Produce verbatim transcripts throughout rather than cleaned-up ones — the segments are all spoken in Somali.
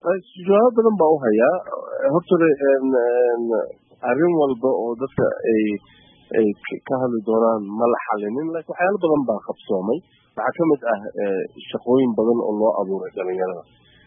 jawaab badan baa u hayaa horta arrin walba oo dadka ay ay ka hadli doonaan ma la xalinin laakiin waxyaalo badan baa qabsoomay waxaa ka mid ah shaqooyin badan oo loo abuuray dhalinyarada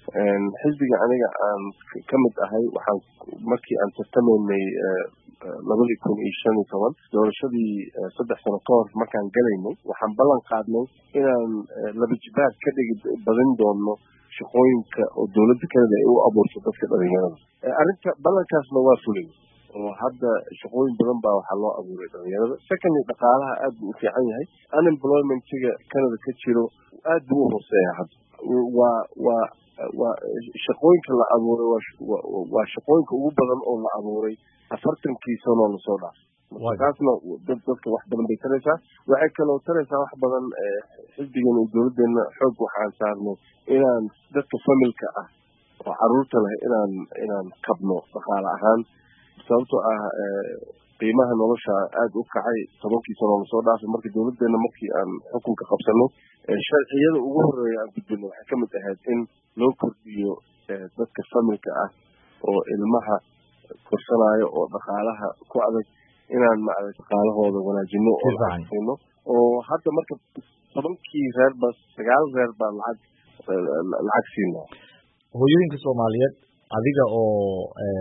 xisbiga aniga aan ka mid ahay waxaan markii aan tartamaynay labadii kun iyo shan iyo toban doorashadii saddex sano ka hor markaan galaynay waxaan ballan qaadnay inaan laba jibaar ka dhigi badan doono shaqooyinka oo dowladda Canada ay u abuurto dadka dhalinyarada arrinta ballankaasna waa fulay oo hadda shaqooyin badan baa waxaa loo abuuray dhalinyarada secondly dhaqaalaha aad buu u fiican yahay unemploymentiga Canada ka jiro aad buu u hooseeyaa hadda waa waa waa shaqooyinka la abuuray waa shaqooyinka ugu badan oo la abuuray afartankii sano lasoo dhaafay taasna dadka wax badan bay taraysaa waxay kaloo taraysaa wax badan xisbigan iyo dowladdeena xoog waxaan saarnay inaan dadka familka ah oo caruurta leh inaan inaan kabno dhaqaale ahaan sababtoo ah qiimaha nolosha aad u kacay tobankii sano lasoo dhaafay marka dowladdeena markii aan xukunka qabsanay sharciyada ugu horeeya aan gudbino waxay ka mid ahayd in loo kordhiyo dadka familka ah oo ilmaha korsanayo oo dhaqaalaha ku adag inaan maaragtay dhaqaalahooda wanaajino oo lacagsiino oo hadda marka tobankii reer baa sagaal reer baa lacag lacag siinaa hooyooyinka Soomaaliyeed adiga oo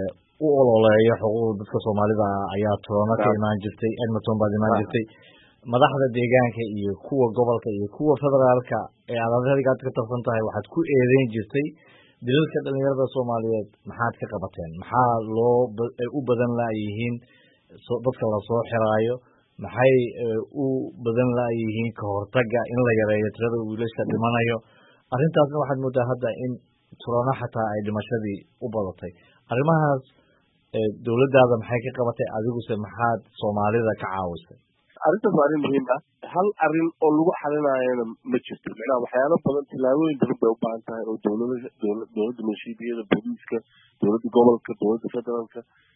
u ololeeya xuquuqda dadka Soomaalida ayaa Toronto ka imaan jirtay Edmonton baad imaan jirtay madaxda deegaanka iyo kuwa gobolka iyo kuwa federaalka ee aad adiga ka tirsan tahay waxaad ku eedeyn jirtay dilalka dhalinyarada Soomaaliyeed maxaad ka qabateen maxaa loo u badan laayihiin dadka la soo xiraayo maxay u badan laayihiin ka hortaga in la yareeyo tirada wiilasha dhimanayo arrintaasna waxaad moodaa hadda in Toronto xataa ay dhimashadii u badatay arrimahaas dowladdaada maxay ka qabatay adiguse maxaad Soomaalida ka caawisay arrintaas waa arrin muhiim ah hal arrin oo lagu xalinaayana ma jirto macnaha waxyaalo badan tillaabooyin badan bay u baahan tahay oo dowladda dowladda mashiibiyada booliiska dowladda gobolka dowladda federaalka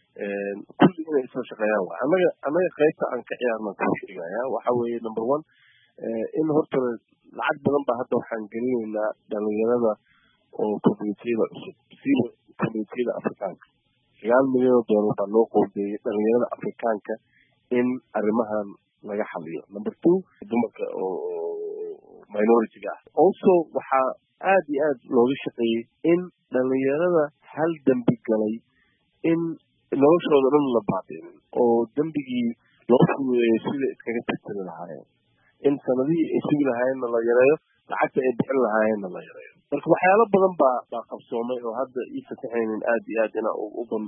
kulli inay isla shaqeeyaan waa annaga annaga qaybta aan ka ciyaarna ku sheegaya waxa weeye number one in horta lacag badan baa hadda waxaan gelinaynaa dhalinyarada oo communitiyada cusub siiba communitiyada afrikaanka sagaal milyan oo doolar baa loo qoondeeyey dhalinyarada afrikaanka in arrimahan laga xaliyo number two dumarka oo minority-ga ah also waxaa aad iyo aad looga shaqeeyey in dhalinyarada hal dembi galay in noloshooda dhan la baatinin oo dembigii loo fududeeyo sida iskaga tirtiri lahaayeen in sanadihii ay sugi lahaayeenna la yareeyo lacagta ay bixin lahaayeenna la yareeyo marka waxyaalo badan baa baa qabsoomay oo hadda ii fasaxaynin aad iyo aad inaa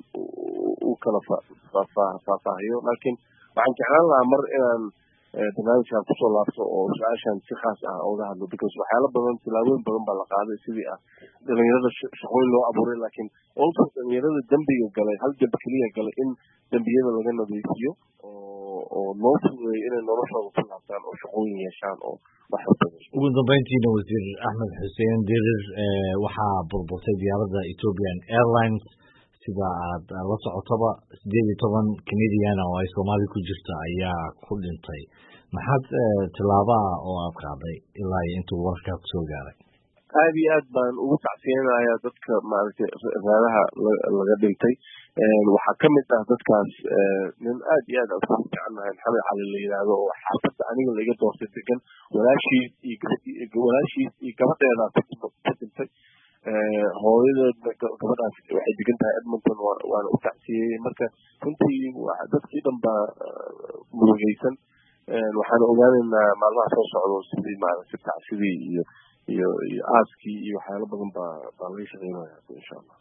u kala faahfaahiyo laakiin waxaan jeclaan lahaa mar inaan barnaamijkan kusoo laabto oo su-aashan si khaas ah ooga hadlo because waxyaalo badan tilaabooyin badan baa la qaaday sidii ah dhalinyarada shaqooyin loo abuuray laakiin also dhalinyarada dembiga galay hal dembi keliya galay in dembiyada laga nadiifiyo oo oo loo fududeeyo inay noloshooda ku laabtaan oo shaqooyin yeeshaan oo wax ugu dambeyntiina wasiir Axmed Xuseen Dirir waxaa burburtay diyaaradda Ethiopian Airlines sida aad la socotaba sideed iyo toban Canadian oo ay Soomaali ku jirta ayaa ku dhintay maxaad tilaabo oo aad qaaday ilaa intuu warka ku soo gaaray aad iyo aad baan ugu tacsiyanayaa dadka maaragtay raadaha laga dhintay waxaa ka mid ah dadkaas nin aad iyo aad ugu fiicanahay Maxamed Cali la yiraahdo oo xaafadda aniga laga doortay degan walaashiis iyo walaashiis iyo gabadheeda ku dhintay hooyadeedna gabadhaas waxay degan tahay Edmonton waana u tacsiyey marka runtii dadkii dhan baa murugaysan waxaan ogaanaynaa maalmaha soo socdo sidii maaragtay tacsidii iyo iyo iyo aaskii iyo waxyaalo badan baa baa laga shaqeynaya insha Allah